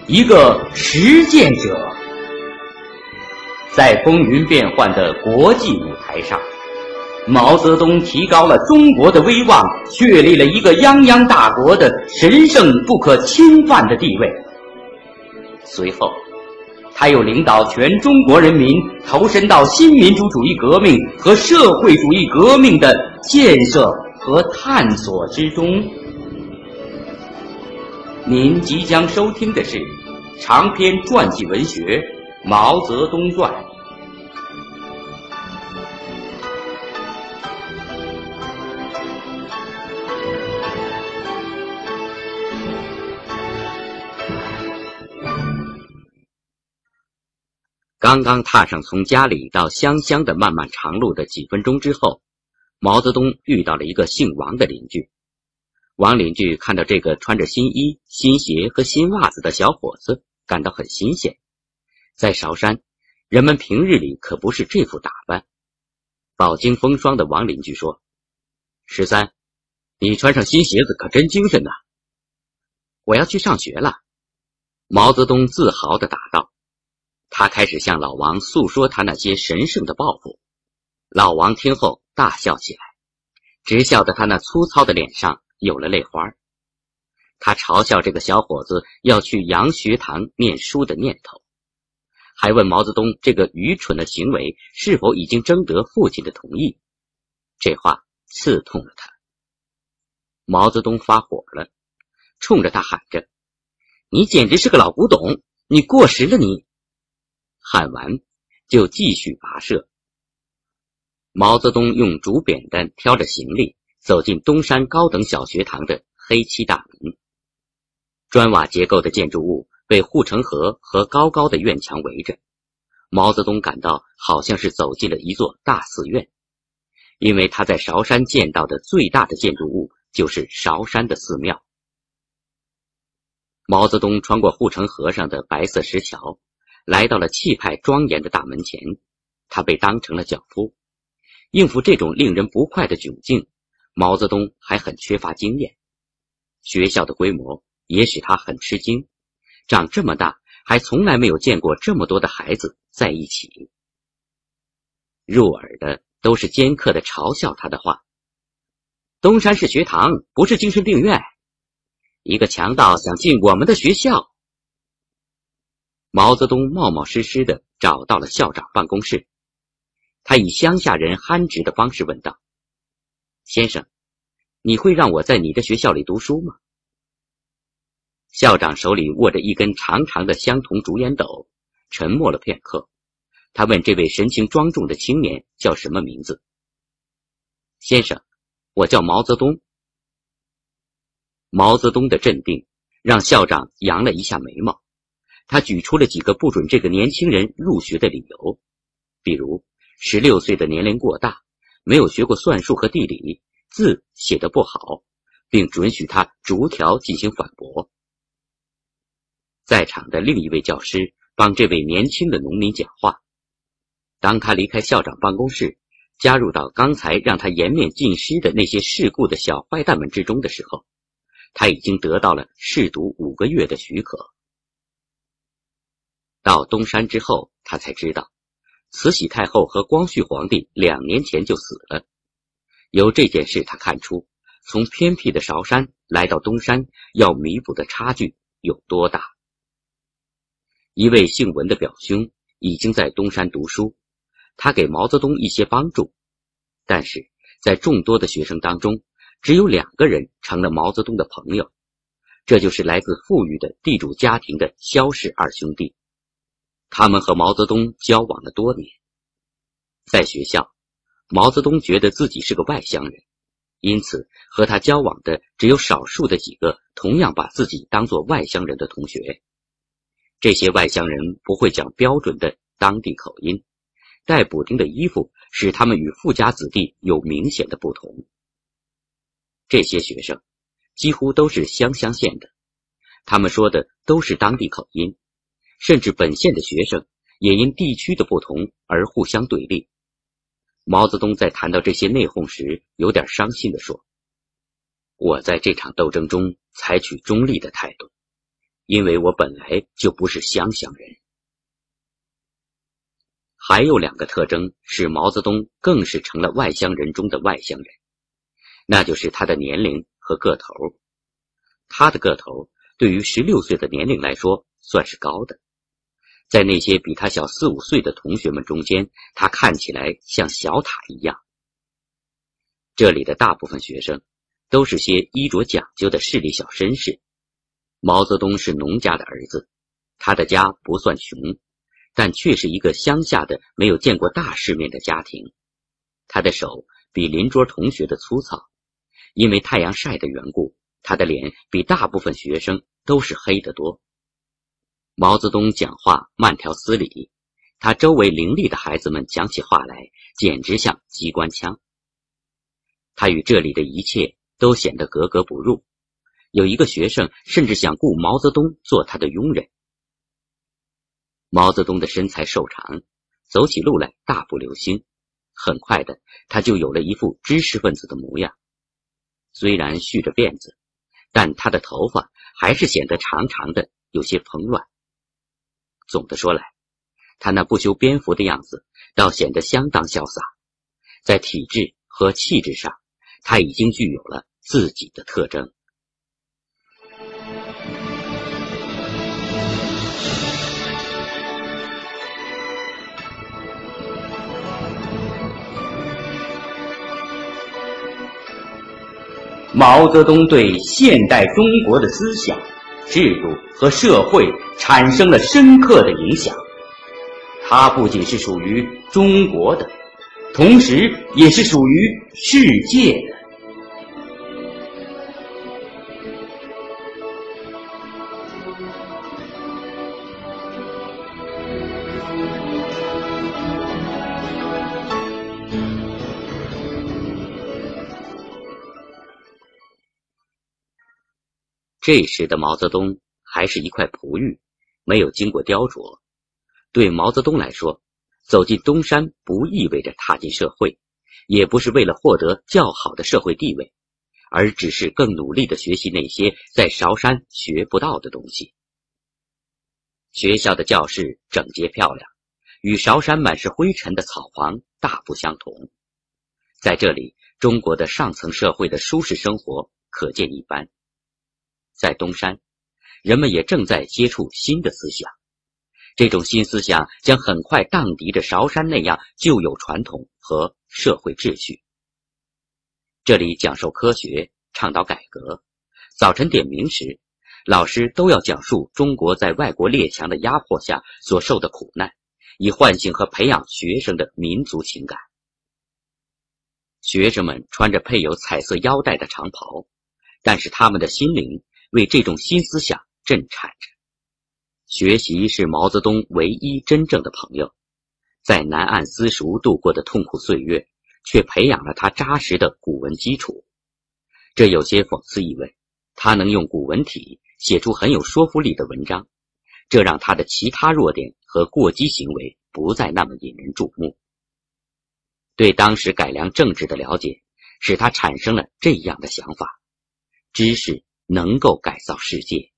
一个实践者。在风云变幻的国际舞台上，毛泽东提高了中国的威望，确立了一个泱泱大国的神圣不可侵犯的地位。随后他又领导全中国人民投身到新民主主义革命和社会主义革命的建设和探索之中。您即将收听的是长篇传记文学《毛泽东传》。刚刚踏上从家里到湘乡的漫漫长路的几分钟之后，毛泽东遇到了一个姓王的邻居。王邻居看到这个穿着新衣、新鞋和新袜子的小伙子，感到很新鲜。在韶山，人们平日里可不是这副打扮。饱经风霜的王邻居说：“十三，你穿上新鞋子可真精神呐！”“我要去上学了。”毛泽东自豪地答道。他开始向老王诉说他那些神圣的抱负。老王听后大笑起来，直笑得他那粗糙的脸上有了泪花。他嘲笑这个小伙子要去洋学堂念书的念头，还问毛泽东这个愚蠢的行为是否已经征得父亲的同意。这话刺痛了他。毛泽东发火了，冲着他喊着：“你简直是个老古董，你过时了你！”喊完就继续跋涉。毛泽东用竹扁担挑着行李走进东山高等小学堂的黑漆大门。砖瓦结构的建筑物被护城河和高高的院墙围着，毛泽东感到好像是走进了一座大寺院，因为他在韶山见到的最大的建筑物就是韶山的寺庙。毛泽东穿过护城河上的白色石桥，来到了气派庄严的大门前，他被当成了脚夫。应付这种令人不快的窘境，毛泽东还很缺乏经验。学校的规模也使他很吃惊，长这么大还从来没有见过这么多的孩子在一起。入耳的都是尖刻的嘲笑他的话：“东山是学堂，不是精神病院。一个强盗想进我们的学校。”毛泽东冒冒失失地找到了校长办公室，他以乡下人憨直的方式问道：“先生，你会让我在你的学校里读书吗？”校长手里握着一根长长的香铜竹烟斗，沉默了片刻。他问这位神情庄重的青年叫什么名字。“先生，我叫毛泽东。”毛泽东的镇定让校长扬了一下眉毛。他举出了几个不准这个年轻人入学的理由，比如16岁的年龄过大，没有学过算术和地理，字写得不好，并准许他逐条进行反驳。在场的另一位教师帮这位年轻的农民讲话。当他离开校长办公室，加入到刚才让他颜面尽失的那些世故的小坏蛋们之中的时候，他已经得到了试读5个月的许可。到东山之后，他才知道慈禧太后和光绪皇帝2年前就死了。由这件事他看出，从偏僻的韶山来到东山要弥补的差距有多大。一位姓文的表兄已经在东山读书，他给毛泽东一些帮助，但是在众多的学生当中，只有2个人成了毛泽东的朋友，这就是来自富裕的地主家庭的萧氏2兄弟。他们和毛泽东交往了多年。在学校，毛泽东觉得自己是个外乡人，因此和他交往的只有少数的几个同样把自己当作外乡人的同学。这些外乡人不会讲标准的当地口音，带补丁的衣服使他们与富家子弟有明显的不同。这些学生几乎都是湘县的，他们说的都是当地口音，甚至本县的学生也因地区的不同而互相对立。毛泽东在谈到这些内讧时，有点伤心地说：“我在这场斗争中采取中立的态度， 因为我本来就不是湘乡人。还有2个特征使毛泽东更是成了外乡人中的外乡人，那就是他的年龄和个头。他的个头对于16岁的年龄来说算是高的，在那些比他小4、5岁的同学们中间，他看起来像小塔一样。这里的大部分学生都是些衣着讲究的势利小绅士。毛泽东是农家的儿子，他的家不算穷，但却是一个乡下的没有见过大世面的家庭。他的手比邻桌同学的粗糙，因为太阳晒的缘故，他的脸比大部分学生都是黑得多。毛泽东讲话慢条斯理，他周围伶俐的孩子们讲起话来简直像机关枪。他与这里的一切都显得格格不入，有一个学生甚至想雇毛泽东做他的佣人。毛泽东的身材瘦长，走起路来大步流星，很快的他就有了一副知识分子的模样。虽然蓄着辫子，但他的头发还是显得长长的，有些蓬乱。总的说来，他那不修边幅的样子倒显得相当潇洒，在体质和气质上，他已经具有了自己的特征。毛泽东对现代中国的思想、制度和社会产生了深刻的影响。他不仅是属于中国的，同时也是属于世界的。这时的毛泽东还是一块璞玉，没有经过雕琢。对毛泽东来说，走进东山不意味着踏进社会，也不是为了获得较好的社会地位，而只是更努力地学习那些在韶山学不到的东西。学校的教室整洁漂亮，与韶山满是灰尘的草房大不相同。在这里，中国的上层社会的舒适生活可见一斑。在东山，人们也正在接触新的思想，这种新思想将很快荡涤着韶山那样旧有传统和社会秩序。这里讲授科学，倡导改革，早晨点名时，老师都要讲述中国在外国列强的压迫下所受的苦难，以唤醒和培养学生的民族情感。学生们穿着配有彩色腰带的长袍，但是他们的心灵为这种新思想震颤着。学习是毛泽东唯一真正的朋友，在南岸私塾度过的痛苦岁月，却培养了他扎实的古文基础。这有些讽刺意味，他能用古文体写出很有说服力的文章，这让他的其他弱点和过激行为不再那么引人注目。对当时改良政治的了解，使他产生了这样的想法：知识能够改造世界。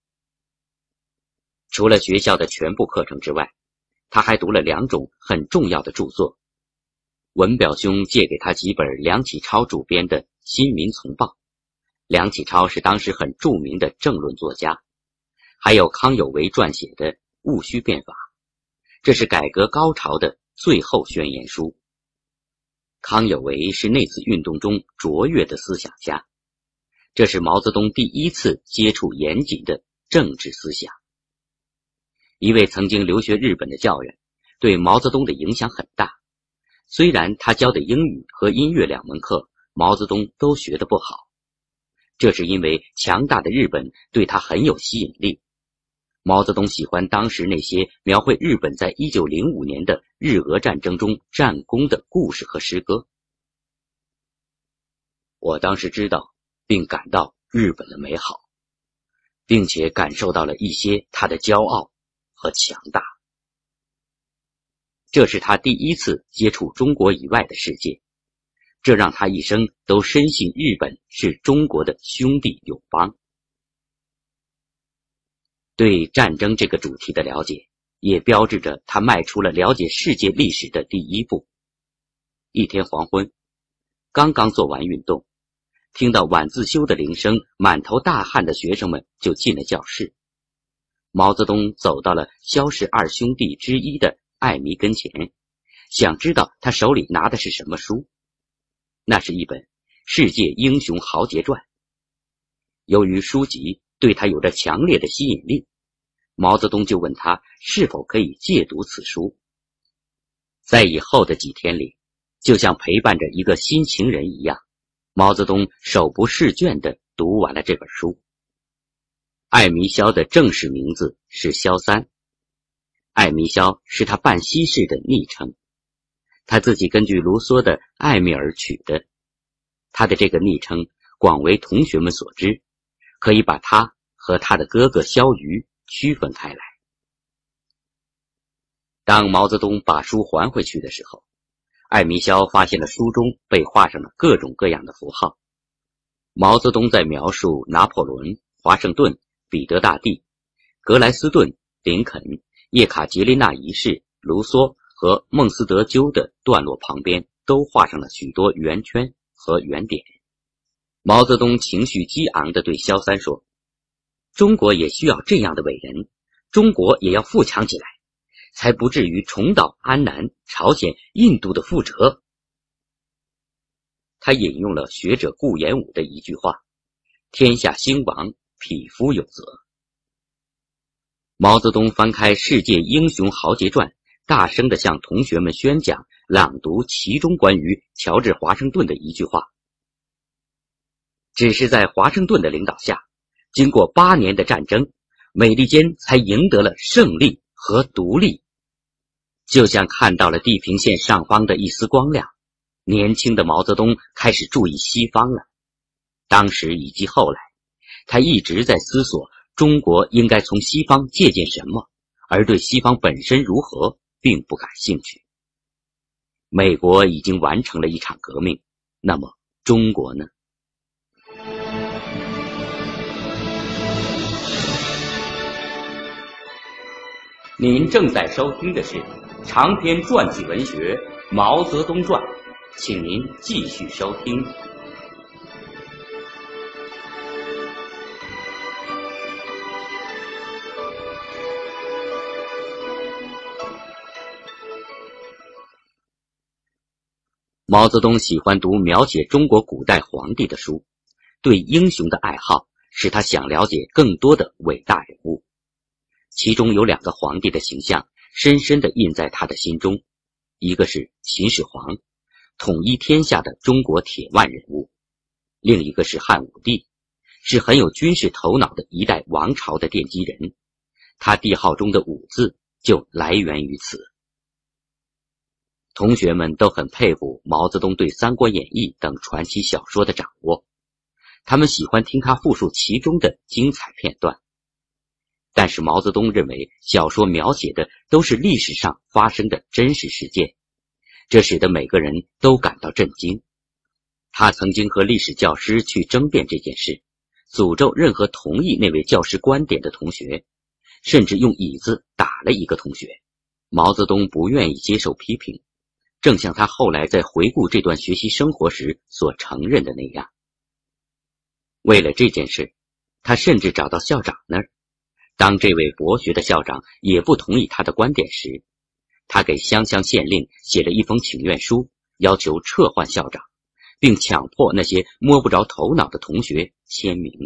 除了学校的全部课程之外，他还读了2种很重要的著作。文表兄借给他几本梁启超主编的《新民丛报》，梁启超是当时很著名的政论作家，还有康有为撰写的《戊戌变法》，这是改革高潮的最后宣言书。康有为是那次运动中卓越的思想家，这是毛泽东第一次接触严谨的政治思想。一位曾经留学日本的教员，对毛泽东的影响很大。虽然他教的英语和音乐2门课，毛泽东都学得不好，这是因为强大的日本对他很有吸引力。毛泽东喜欢当时那些描绘日本在1905年的日俄战争中战功的故事和诗歌。我当时知道并感到日本的美好，并且感受到了一些他的骄傲和强大。这是他第一次接触中国以外的世界，这让他一生都深信日本是中国的兄弟友邦。 对战争这个主题的了解，也标志着他迈出了了解世界历史的第一步。一天黄昏，刚刚做完运动，听到晚自修的铃声，满头大汗的学生们就进了教室。毛泽东走到了萧氏二兄弟之一的艾弥跟前，想知道他手里拿的是什么书。那是一本《世界英雄豪杰传》。由于书籍对他有着强烈的吸引力，毛泽东就问他是否可以借读此书。在以后的几天里，就像陪伴着一个新情人一样，毛泽东手不释卷地读完了这本书。艾弥萧的正式名字是萧三，艾弥萧是他办西事的昵称，他自己根据卢梭的艾米尔取的。他的这个昵称广为同学们所知，可以把他和他的哥哥萧瑜区分开来。当毛泽东把书还回去的时候，艾弥萧发现了书中被画上了各种各样的符号。毛泽东在描述拿破仑、华盛顿、彼得大帝、格莱斯顿、林肯、叶卡捷琳娜一世、卢梭和孟斯德鸠的段落旁边都画上了许多圆圈和圆点。毛泽东情绪激昂地对萧三说：中国也需要这样的伟人，中国也要富强起来，才不至于重蹈安南、朝鲜、印度的覆辙。他引用了学者顾炎武的一句话：天下兴亡，匹夫有责。毛泽东翻开《世界英雄豪杰传》，大声地向同学们宣讲、朗读其中关于乔治·华盛顿的一句话：只是在华盛顿的领导下，经过8年的战争，美利坚才赢得了胜利和独立。就像看到了地平线上方的一丝光亮，年轻的毛泽东开始注意西方了。当时以及后来，他一直在思索中国应该从西方借鉴什么，而对西方本身如何并不感兴趣。美国已经完成了一场革命，那么中国呢？您正在收听的是长篇传记文学《毛泽东传》，请您继续收听。毛泽东喜欢读描写中国古代皇帝的书，对英雄的爱好使他想了解更多的伟大人物。其中有2个皇帝的形象深深地印在他的心中，一个是秦始皇，统一天下的中国铁腕人物；另一个是汉武帝，是很有军事头脑的一代王朝的奠基人。他帝号中的武字就来源于此。同学们都很佩服毛泽东对《三国演义》等传奇小说的掌握，他们喜欢听他复述其中的精彩片段。但是毛泽东认为小说描写的都是历史上发生的真实事件，这使得每个人都感到震惊。他曾经和历史教师去争辩这件事，诅咒任何同意那位教师观点的同学，甚至用椅子打了一个同学。毛泽东不愿意接受批评，正像他后来在回顾这段学习生活时所承认的那样。为了这件事，他甚至找到校长那儿。当这位博学的校长也不同意他的观点时，他给湘乡县令写了一封请愿书，要求撤换校长，并强迫那些摸不着头脑的同学签名。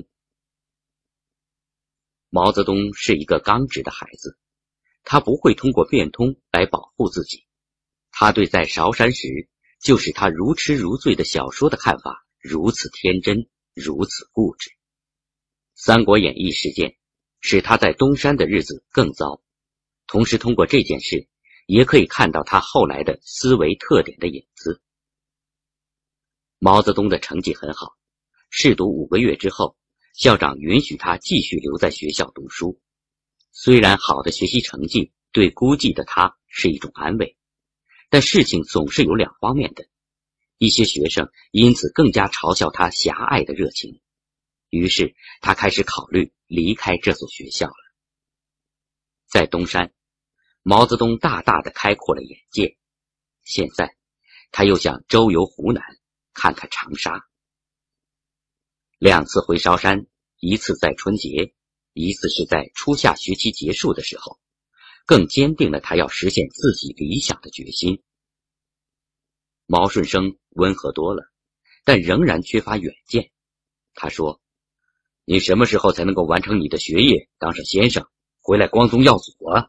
毛泽东是一个刚直的孩子，他不会通过变通来保护自己。他对在韶山时就使他如痴如醉的小说的看法如此天真，如此固执。三国演义事件使他在东山的日子更糟，同时通过这件事也可以看到他后来的思维特点的影子。毛泽东的成绩很好，试读5个月之后，校长允许他继续留在学校读书。虽然好的学习成绩对孤寂的他是一种安慰，但事情总是有2方面的。一些学生因此更加嘲笑他狭隘的热情，于是他开始考虑离开这所学校了。 在东山，毛泽东大大的开阔了眼界，现在他又想周游湖南，看看长沙。2次回韶山，一次在春节，一次是在初夏学期结束的时候，更坚定了他要实现自己理想的决心。毛顺生温和多了，但仍然缺乏远见。他说：“你什么时候才能够完成你的学业，当上先生，回来光宗耀祖啊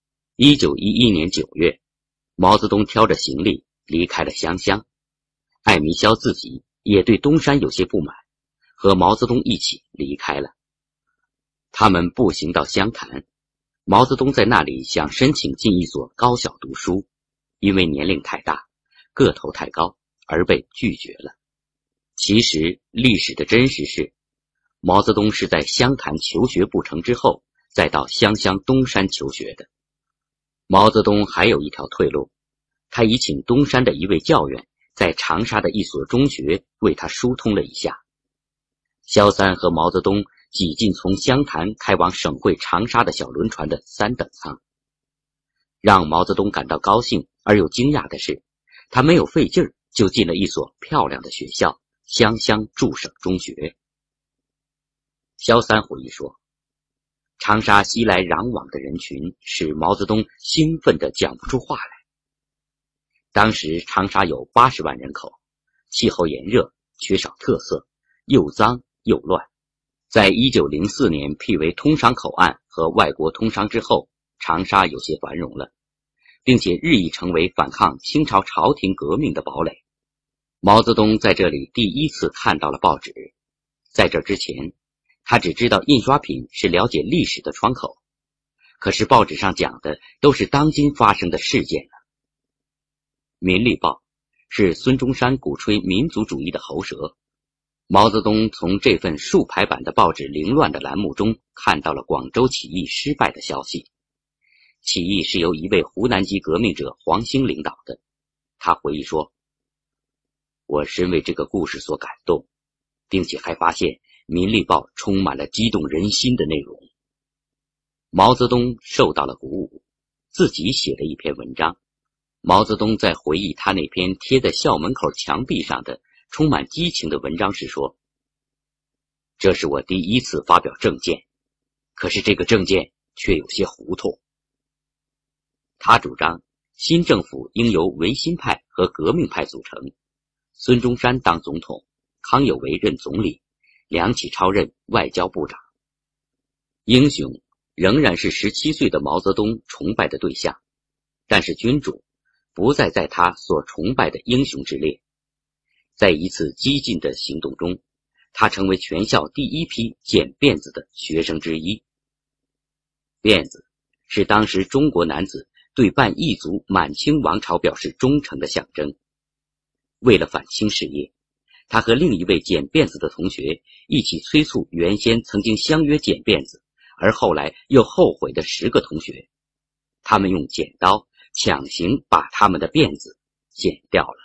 ？”1911年9月，毛泽东挑着行李离开了湘乡。艾弥霄自己也对东山有些不满，和毛泽东一起离开了。他们步行到湘潭，毛泽东在那里想申请进一所高校读书，因为年龄太大，个头太高，而被拒绝了。其实历史的真实是，毛泽东是在湘潭求学不成之后，再到湘乡东山求学的。毛泽东还有一条退路，他已请东山的一位教员在长沙的一所中学为他疏通了一下。萧三和毛泽东挤进从湘潭开往省会长沙的小轮船的3等舱。让毛泽东感到高兴而又惊讶的是，他没有费劲儿就进了一所漂亮的学校——湘乡驻省中学。萧三回忆说，长沙熙来攘往的人群使毛泽东兴奋地讲不出话来。当时长沙有80万人口，气候炎热，缺少特色，又脏又乱。在1904年辟为通商口岸和外国通商之后，长沙有些繁荣了，并且日益成为反抗清朝朝廷革命的堡垒。毛泽东在这里第一次看到了报纸，在这之前他只知道印刷品是了解历史的窗口，可是报纸上讲的都是当今发生的事件呢。民力报是孙中山鼓吹民族主义的喉舌，毛泽东从这份竖排版的报纸凌乱的栏目中看到了广州起义失败的消息。起义是由一位湖南籍革命者黄兴领导的。他回忆说，我深为这个故事所感动，并且还发现民力报充满了激动人心的内容。毛泽东受到了鼓舞，自己写了一篇文章。毛泽东在回忆他那篇贴在校门口墙壁上的充满激情的文章时说，这是我第一次发表政见，可是这个政见却有些糊涂。他主张新政府应由维新派和革命派组成，孙中山当总统，康有为任总理，梁启超任外交部长。英雄仍然是17岁的毛泽东崇拜的对象，但是君主不再在他所崇拜的英雄之列。在一次激进的行动中，他成为全校第一批剪辫子的学生之一。辫子是当时中国男子对半异族满清王朝表示忠诚的象征。为了反清事业，他和另一位剪辫子的同学一起催促原先曾经相约剪辫子，而后来又后悔的10个同学，他们用剪刀强行把他们的辫子剪掉了。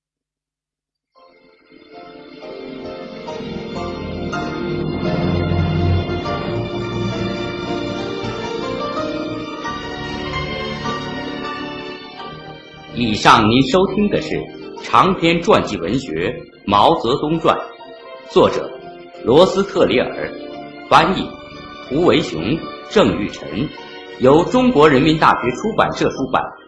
以上您收听的是长篇传记文学《毛泽东传》，作者罗斯特里尔，翻译胡维雄、郑玉晨，由中国人民大学出版社出版。